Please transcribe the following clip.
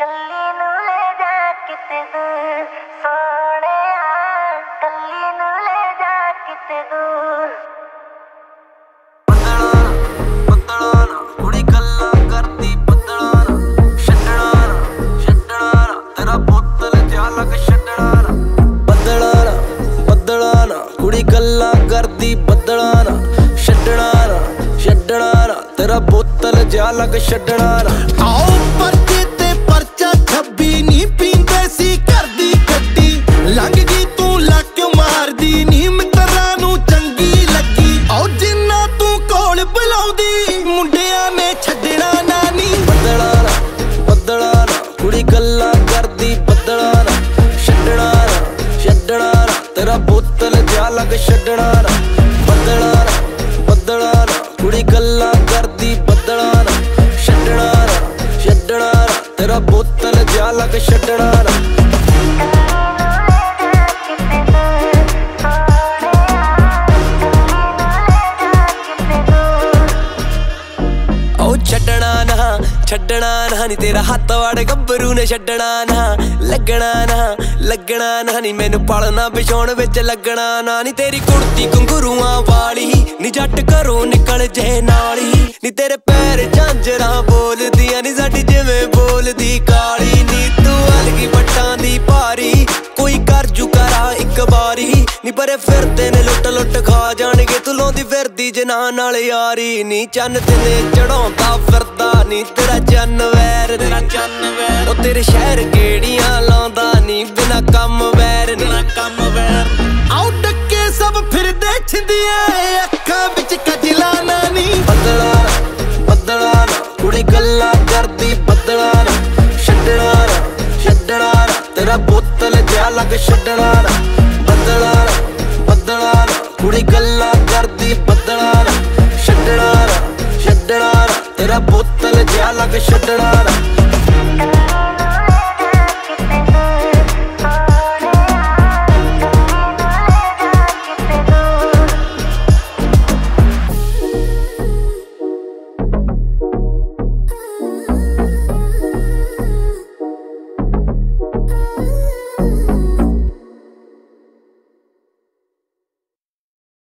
ਕੱਲੀ ਨੂੰ ਲੈ ਜਾ ਕਿਤੇ ਦੂਰ ਸੋਹਣਿਆ, ਕੱਲੀ ਨੂੰ ਲੈ ਜਾ ਕਿਤੇ ਦੂਰ। ਬੱਦਲਾਂ ਨਾ ਕੁੜੀ ਗੱਲਾਂ ਕਰਦੀ, ਬੱਦਲਾਂ ਨਾ ਛੱਡਣਾ ਨਾ ਤੇਰਾ ਬੋਤਲ ਜਿਹਾ ਲੱਗ ਛੱਡਣਾ ਨਾ। ਬੱਦਲਾਂ ਨਾ ਕੁੜੀ ਗੱਲਾਂ ਕਰਦੀ, ਬੱਦਲਾਂ ਨਾ ਛੱਡਣਾ ਨਾ ਤੇਰਾ ਬੋਤਲ ਜਿਹਾ ਲੱਗ ਛੱਡਣਾ ਨਾ। ਆਓ ਪਰਚੇ ਤੇ ਪਰਚਾ 26 ਨੀ ਪੀਂਦੇ ਸੀ ਘਰ ਦੀ ਗੱਡੀ, ਲੰਘ ਗਈ ਤੂੰ ਲੱਕ ਮਾਰਦੀ ਨੀ ਮਿੱਤਰਾਂ ਨੂੰ ਚੰਗੀ ਲੱਗੀ। ਆਓ ਜਿੰਨਾ ਤੂੰ ਕੋਲ ਬੁਲਾਉਂਦੀ ਮੁੰਡਿਆਂ ਨੇ ਛੱਡਣਾ ਨਾ ਨੀ। ਬੱਦਲਾਂ ਨਾ ਕੁੜੀ ਗੱਲਾਂ ਕਰਦੀ, ਬੱਦਲਾਂ ਨਾ ਛੱਡਣਾ ਨਾ ਤੇਰਾ ਬੋਤਲ ਜਿਹਾ ਲੱਗ ਛੱਡਣਾ ਨਾ। ਬੱਦਲਾਂ ਨਾ ਕੁੜੀ ਗੱਲਾਂ ਕਰਦੀ, ਬੱਦਲਾਂ ਨਾ ਛੱਡਣਾ ਨਾ ਤੇਰਾ ਬੋਤਲ ਜਿਹਾ ਲੱਗ ਛੱਡਣਾ ਨਾ। ਛੱਡਣਾ ਨਾ ਨੀ ਤੇਰਾ ਹੱਥ ਵੜ ਗੱਭਰੂ ਨੇ ਛੱਡਣਾ ਨਾ। ਲੱਗਣਾ ਨਾ ਨੀ ਮੈਨੂੰ ਪਲਣਾ ਵਿਛਾਉਣ ਵਿੱਚ ਲੱਗਣਾ ਨਾ। ਨੀ ਤੇਰੀ ਕੁੜਤੀ ਘੁੰਗਰੂਆਂ ਵਾਲੀ ਨੀ ਜੱਟ ਘਰੋਂ ਨਿਕਲ ਜੇ ਨਾਲੀ। ਨੀ ਤੇਰੇ ਪੈਰ ਝਾਂਜਰਾਂ ਬੋਲਦੀਆਂ ਨੀ ਸਾਡੀ ਜਿਵੇਂ ਬੋਲਦੀ ਕਾਲੀ। ਨੀ ਤੂੰ ਅਲਗੀ ਪੱਟਾਂ ਦੀ ਭਾਰੀ ਕੋਈ ਕਰ ਜੂ ਕਰਾ ਇੱਕ ਵਾਰੀ। ਨੀ ਪਰੇ ਫਿਰਦੇ ਨੇ ਲੁੱਟ ਖਾ ਜਾਣਗੇ ਤੂੰ ਲਾਉਂਦੀ ਫਿਰਦੀ ਜਨਾਨ ਨਾਲ ਯਾਰੀ। ਨੀ ਚੰਨ ਤੇ ਚੜਾਉਂਦਾ ਫਿਰਦਾ ਨੀ ਤੇਰਾ ਚੰਨ ਵੈਰ। ਉਹ ਤੇਰੇ ਸ਼ਹਿਰ ਗੇੜੀਆਂ ਲਾਉਂਦਾ ਨੀ ਬਿਨਾ ਕੰਮ ਵੈਰ। ਆਓ ਡੱਕੇ ਸਭ ਫਿਰਦੇ ਛਿੰਦੀਆਂ ਅੱਖਾਂ ਵਿੱਚ ਕਜਲਾ ਨਾ ਨੀ। ਬੱਦਲਾਂ ਨਾ ਕੁੜੀ ਗੱਲਾਂ ਕਰਦੀ, ਬੱਦਲਾਂ ਨਾ ਛੱਡਣਾ ਨਾ ਤੇਰਾ ਬੋਤਲ ਜਿਹਾ ਲੱਗ ਛੱਡਣਾ